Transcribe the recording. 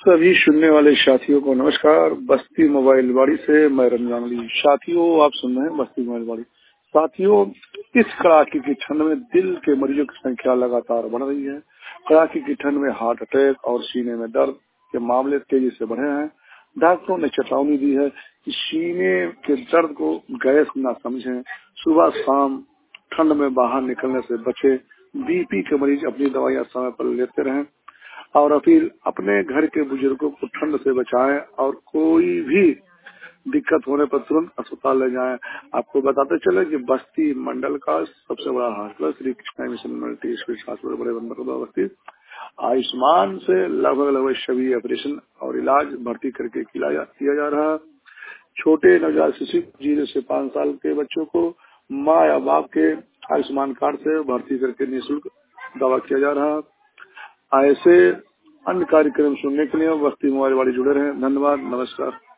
सभी सुनने वाले साथियों को नमस्कार। बस्ती मोबाइल वाड़ी से मैं रमजान अली। साथियों, आप सुन रहे हैं बस्ती मोबाइल वाड़ी। साथियों, इस कड़ाके की ठंड में दिल के मरीजों की संख्या लगातार बढ़ रही है। कड़ाके की ठंड में हार्ट अटैक और सीने में दर्द के मामले तेजी से बढ़े हैं। डॉक्टरों ने चेतावनी दी है कि सीने के दर्द को गैस न समझें। सुबह शाम ठंड में बाहर निकलने से बचे। बीपी के मरीज अपनी दवाइयां समय पर लेते रहें और अपील, अपने घर के बुजुर्गों को ठंड से बचाएं और कोई भी दिक्कत होने पर तुरंत अस्पताल ले जाएं। आपको बताते चले कि बस्ती मंडल का सबसे बड़ा hospital Shri Krishna mission multi speciality hospital बड़े बंदरगाह बस्ती आयुष्मान से लगभग सभी ऑपरेशन और इलाज भर्ती करके किया जा रहा है। छोटे नवजात शिशु 0 से 5 साल के बच्चों को माँ या बाप के आयुष्मान कार्ड से भर्ती करके निःशुल्क दवा किया जा रहा है। ऐसे अन्य कार्यक्रम सुनने के लिए बस्ती मोबाइल वाली जुड़े रहें। धन्यवाद, नमस्कार।